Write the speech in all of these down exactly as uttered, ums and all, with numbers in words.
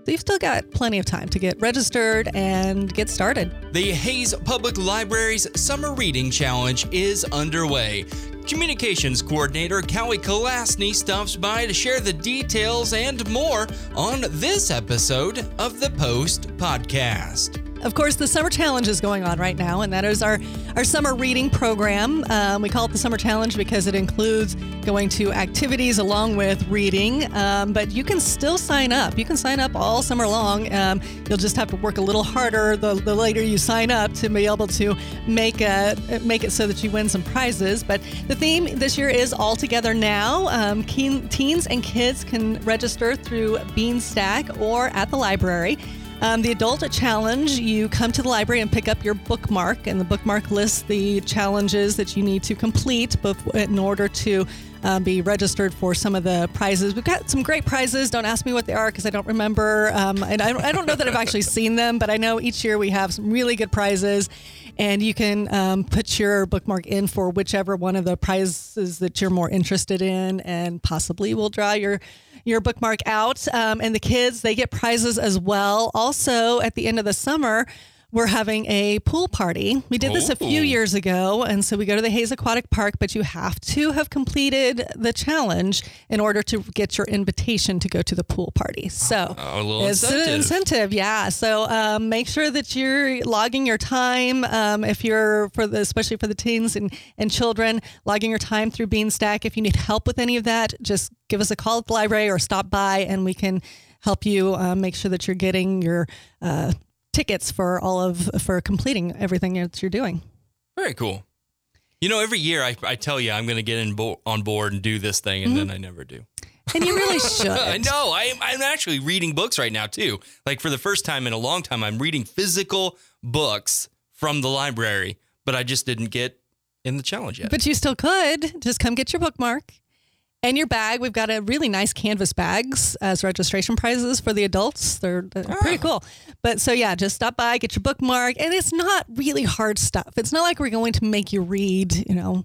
So you've still got plenty of time to get registered and get started. The Hayes Public Library's Summer Reading Challenge is underway. Communications Coordinator Callie Kalasny stops by to share the details and more on this episode of the Post Podcast. Of course, the Summer Challenge is going on right now, and that is our, our summer reading program. Um, we call it the Summer Challenge because it includes going to activities along with reading, um, but you can still sign up. You can sign up all summer long. Um, you'll just have to work a little harder the, the later you sign up to be able to make, a, make it so that you win some prizes. But the theme this year is All Together Now. Um, keen, teens and kids can register through Beanstack or at the library. Um, the Adult Challenge, you come to the library and pick up your bookmark, and the bookmark lists the challenges that you need to complete in order to uh, be registered for some of the prizes. We've got some great prizes. Don't ask me what they are because I don't remember, um, and I don't, I don't know that I've actually seen them, but I know each year we have some really good prizes, and you can um, put your bookmark in for whichever one of the prizes that you're more interested in, and possibly we'll draw your your bookmark out. Um, and the kids, they get prizes as well. Also, at the end of the summer, we're having a pool party. We did this a few years ago, and so we go to the Hayes Aquatic Park, but you have to have completed the challenge in order to get your invitation to go to the pool party. So oh, a little it's incentive. an incentive, yeah. So um, make sure that you're logging your time. Um, if you're for the, especially for the teens and, and children, logging your time through Beanstack. If you need help with any of that, just give us a call at the library or stop by, and we can help you uh, make sure that you're getting your uh, tickets for all of for completing everything that you're doing. Very cool. You know, every year I, I tell you I'm going to get in bo- on board and do this thing, and mm-hmm. then I never do. And you really should. I know. I, I'm actually reading books right now, too. Like, for the first time in a long time, I'm reading physical books from the library, but I just didn't get in the challenge yet. But you still could. Just come get your bookmark. And your bag, we've got a really nice canvas bags as registration prizes for the adults. They're, they're oh. pretty cool. But so, yeah, just stop by, get your bookmark. And it's not really hard stuff. It's not like we're going to make you read, you know,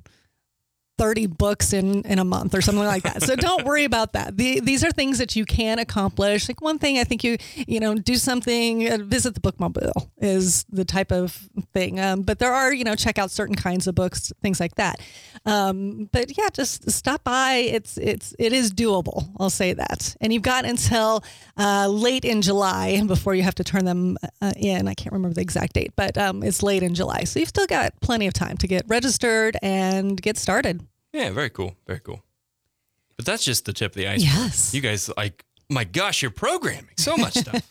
thirty books in, in a month or something like that. So don't worry about that. The, these are things that you can accomplish. Like one thing I think you, you know, do something, uh, visit the bookmobile is the type of thing. Um, but there are, you know, check out certain kinds of books, things like that. Um, but yeah, just stop by. It's, it's, it is doable. I'll say that. And you've got until uh, late in July before you have to turn them uh, in. I can't remember the exact date, but um, it's late in July. So you've still got plenty of time to get registered and get started. Yeah, very cool. Very cool. But that's just the tip of the iceberg. Yes. You guys, like, my gosh, you're programming so much stuff.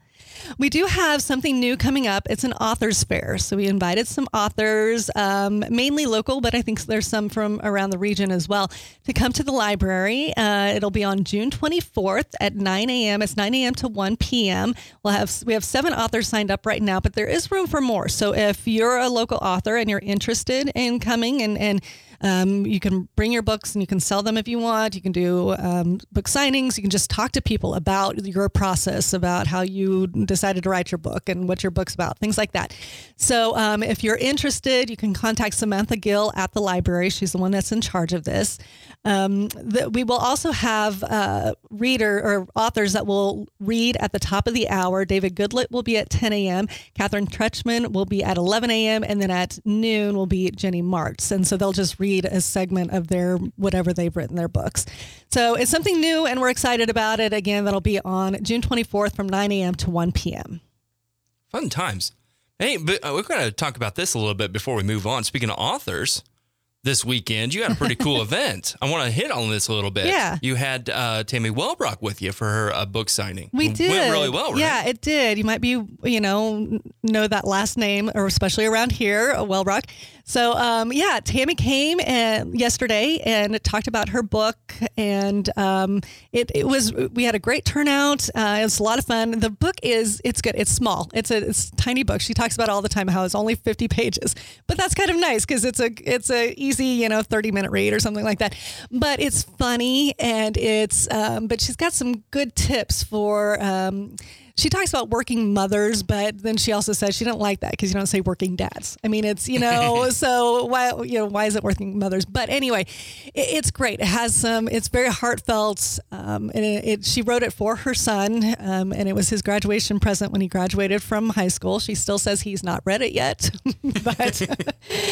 We do have something new coming up. It's an authors fair. So we invited some authors, um, mainly local, but I think there's some from around the region as well, to come to the library. Uh, it'll be on June twenty-fourth at nine a.m. It's nine a.m. to one p.m. We'll have we have seven authors signed up right now, but there is room for more. So if you're a local author and you're interested in coming and and Um, you can bring your books and you can sell them if you want. You can do um, book signings. You can just talk to people about your process, about how you decided to write your book and what your book's about, things like that. So um, if you're interested, you can contact Samantha Gill at the library. She's the one that's in charge of this. Um, the, we will also have uh, reader or authors that will read at the top of the hour. David Goodlett will be at ten a.m. Catherine Tretchman will be at eleven a.m. And then at noon will be Jenny Martz. And so they'll just read a segment of their whatever they've written, their books. So it's something new and we're excited about it. Again, that'll be on June twenty-fourth from nine a.m. to one p.m. Fun times. Hey, but we're going to talk about this a little bit before we move on. Speaking of authors, this weekend, you had a pretty cool event. I want to hit on this a little bit. Yeah. You had uh, Tammy Wellbrock with you for her uh, book signing. We did. It went really well, right? Yeah, it did. You might be, you know, know that last name, or especially around here, Wellbrock. So, um, yeah, Tammy came and yesterday and talked about her book, and um, it, it was, we had a great turnout. Uh, it was a lot of fun. The book is, it's good. It's small. It's a, it's a tiny book. She talks about all the time how it's only fifty pages, but that's kind of nice because it's a, it's a easy, you know, thirty minute read or something like that. But it's funny and it's, um, but she's got some good tips for, um, she talks about working mothers, but then she also says she didn't like that because you don't say working dads. I mean, it's, you know, so why, you know, why is it working mothers? But anyway, it, it's great. It has some, it's very heartfelt. Um, and it, it, she wrote it for her son, um, and it was his graduation present when he graduated from high school. She still says he's not read it yet, but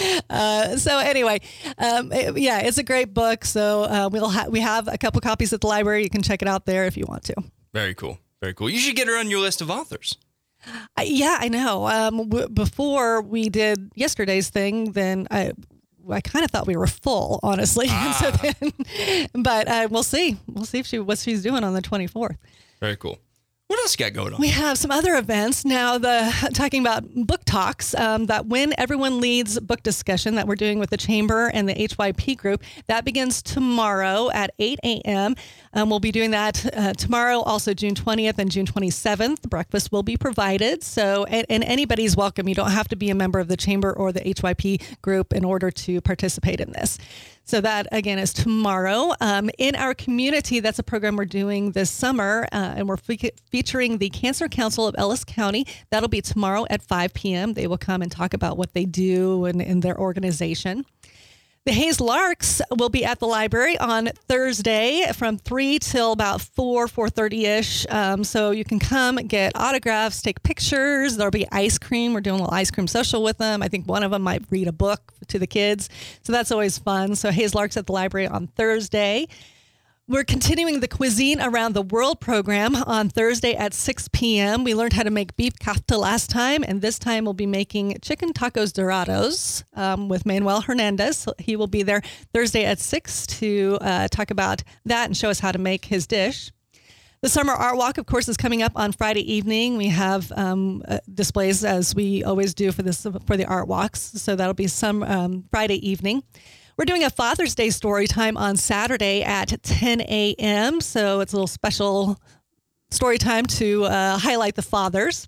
uh, so anyway, um, it, yeah, it's a great book. So uh, we'll ha- we have a couple copies at the library. You can check it out there if you want to. Very cool. Very cool. You should get her on your list of authors. Uh, yeah, I know. Um, w- before we did yesterday's thing, then I, I kind of thought we were full, honestly. Ah. so then, but uh, we'll see. We'll see if she what she's doing on the twenty-fourth. Very cool. What else you got going on? We have some other events now. The talking about book talks, um, that When Everyone Leads book discussion that we're doing with the Chamber and the H Y P group, that begins tomorrow at eight a.m. Um, we'll be doing that uh, tomorrow, also June twentieth and June twenty-seventh. Breakfast will be provided. So, and, and anybody's welcome. You don't have to be a member of the Chamber or the H Y P group in order to participate in this. So that, again, is tomorrow. Um, in our community, that's a program we're doing this summer, uh, and we're fe- featuring the Cancer Council of Ellis County. That'll be tomorrow at five p.m. They will come and talk about what they do and, and their organization. The Hayes Larks will be at the library on Thursday from three till about four, four thirty-ish. Um, so you can come get autographs, take pictures. There'll be ice cream. We're doing a little ice cream social with them. I think one of them might read a book to the kids. So that's always fun. So Hayes Larks at the library on Thursday. We're continuing the Cuisine Around the World program on Thursday at six p.m. We learned how to make beef kafta last time, and this time we'll be making chicken tacos dorados um, with Manuel Hernandez. So he will be there Thursday at six to uh, talk about that and show us how to make his dish. The Summer Art Walk, of course, is coming up on Friday evening. We have um, uh, displays, as we always do for this for the art walks, so that'll be some um, Friday evening. We're doing a Father's Day story time on Saturday at ten a.m. So it's a little special story time to uh, highlight the fathers.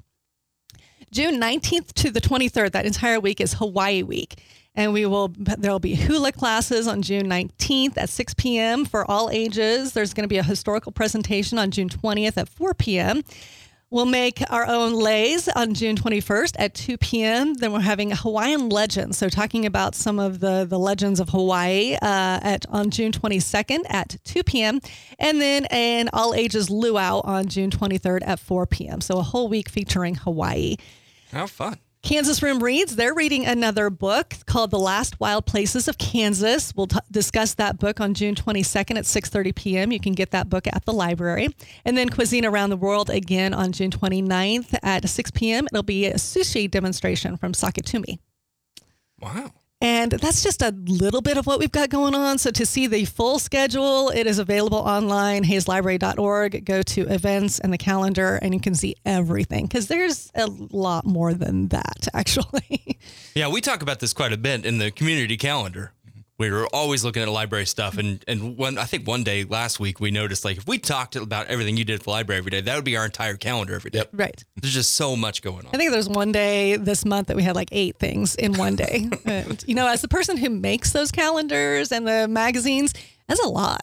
June nineteenth to the twenty-third, that entire week is Hawaii week. And we will, there'll be hula classes on June nineteenth at six p.m. for all ages. There's going to be a historical presentation on June twentieth at four p.m. We'll make our own leis on June twenty-first at two p.m. Then we're having Hawaiian legends. So talking about some of the, the legends of Hawaii uh, at on June twenty-second at two p.m. And then an all ages luau on June twenty-third at four p.m. So a whole week featuring Hawaii. How fun. Kansas Room Reads, they're reading another book called The Last Wild Places of Kansas. We'll t- discuss that book on June twenty-second at six thirty p.m. You can get that book at the library. And then Cuisine Around the World again on June twenty-ninth at six p.m. It'll be a sushi demonstration from Sakatumi. Wow. And that's just a little bit of what we've got going on. So to see the full schedule, it is available online, hayes library dot org. Go to events and the calendar, and you can see everything because there's a lot more than that, actually. Yeah, we talk about this quite a bit in the community calendar. We were always looking at library stuff. And, and one, I think one day last week, we noticed, like, if we talked about everything you did at the library every day, that would be our entire calendar every day. Yep. Right. There's just so much going on. I think there's one day this month that we had like eight things in one day. And, you know, as the person who makes those calendars and the magazines, that's a lot.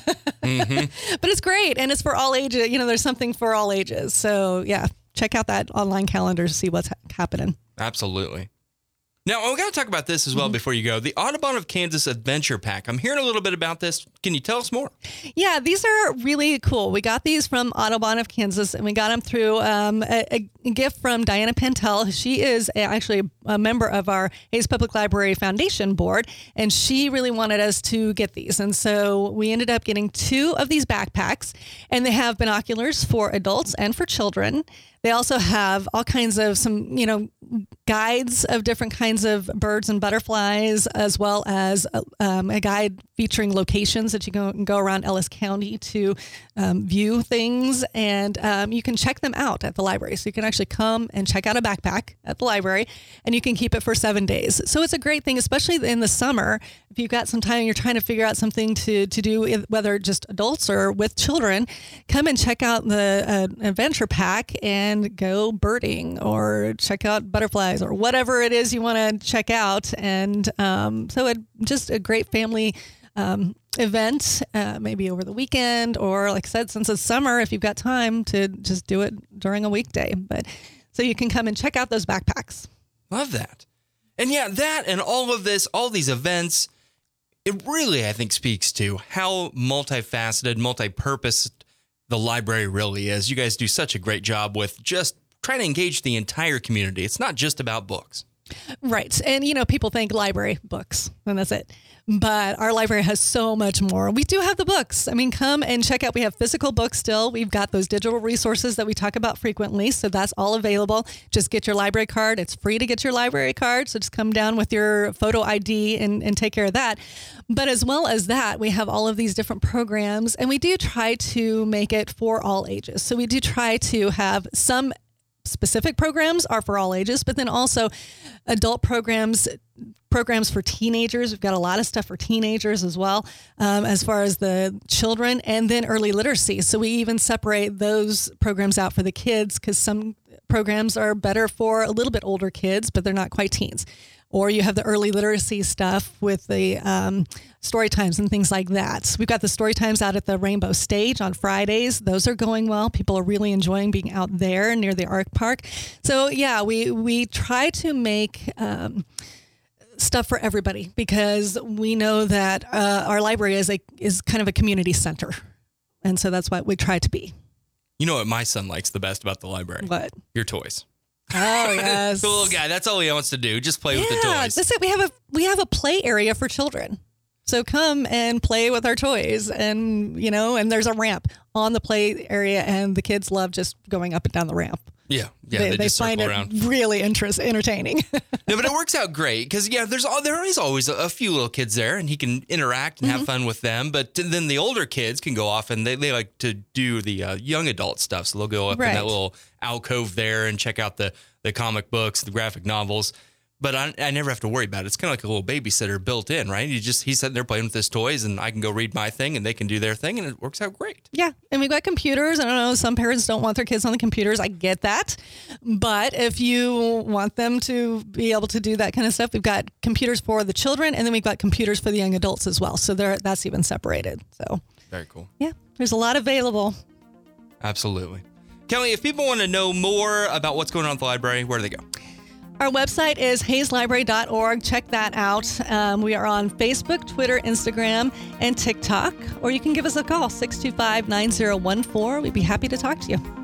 Mm-hmm. But it's great. And it's for all ages. You know, there's something for all ages. So, yeah, check out that online calendar to see what's ha- happening. Absolutely. Now, we got to talk about this as well mm-hmm. before you go. The Audubon of Kansas Adventure Pack. I'm hearing a little bit about this. Can you tell us more? Yeah, these are really cool. We got these from Audubon of Kansas, and we got them through um, a, a gift from Diana Pantel. She is actually a member of our Hayes Public Library Foundation Board, and she really wanted us to get these. And so we ended up getting two of these backpacks, and they have binoculars for adults and for children. They also have all kinds of some, you know, guides of different kinds of birds and butterflies, as well as um, a guide featuring locations that you can go around Ellis County to um, view things. And um, you can check them out at the library. So you can actually come and check out a backpack at the library, and you can keep it for seven days. So it's a great thing, especially in the summer. If you've got some time and you're trying to figure out something to, to do, whether just adults or with children, come and check out the uh, adventure pack and go birding or check out butterflies or whatever it is you want to check out. And um, so it just a great family um, event, uh, maybe over the weekend, or like I said, since it's summer, if you've got time to just do it during a weekday. But so you can come and check out those backpacks. Love that. And yeah, that and all of this, all these events, it really, I think, speaks to how multifaceted, multi-purpose the library really is. You guys do such a great job with just trying to engage the entire community. It's not just about books. Right. And, you know, people think library books, and that's it. But our library has so much more. We do have the books. I mean, come and check out. We have physical books still. We've got those digital resources that we talk about frequently. So that's all available. Just get your library card. It's free to get your library card. So just come down with your photo I D and, and take care of that. But as well as that, we have all of these different programs, and we do try to make it for all ages. So we do try to have some specific programs are for all ages, but then also adult programs, programs for teenagers. We've got a lot of stuff for teenagers as well, um, as far as the children, and then early literacy. So we even separate those programs out for the kids, because some programs are better for a little bit older kids, but they're not quite teens. Or you have the early literacy stuff with the um, story times and things like that. We've got the story times out at the Rainbow Stage on Fridays. Those are going well. People are really enjoying being out there near the Ark Park. So yeah, we we try to make um, stuff for everybody, because we know that uh, our library is a is kind of a community center, and so that's what we try to be. You know what my son likes the best about the library? What? Your toys. Oh, yes. The little guy. That's all he wants to do. Just play yeah, with the toys. That's it. We have a we have a play area for children. So come and play with our toys, and you know, and there's a ramp on the play area, and the kids love just going up and down the ramp. Yeah, yeah, they, they, they just find circle it around. really interest entertaining. No, but it works out great because yeah, there's all there is always a, a few little kids there, and he can interact and mm-hmm. have fun with them. But then the older kids can go off and they, they like to do the uh, young adult stuff, so they'll go up right. in that little alcove there and check out the the comic books, the graphic novels. But I, I never have to worry about it. It's kind of like a little babysitter built in, right? You just he's sitting there playing with his toys, and I can go read my thing, and they can do their thing, and it works out great. Yeah, and we've got computers. I don't know, some parents don't want their kids on the computers. I get that. But if you want them to be able to do that kind of stuff, we've got computers for the children, and then we've got computers for the young adults as well. So there, that's even separated. So very cool. Yeah, there's a lot available. Absolutely. Kelly, if people want to know more about what's going on at the library, where do they go? Our website is hayes library dot org. Check that out. Um, we are on Facebook, Twitter, Instagram, and TikTok. Or you can give us a call, six two five, nine zero one four. We'd be happy to talk to you.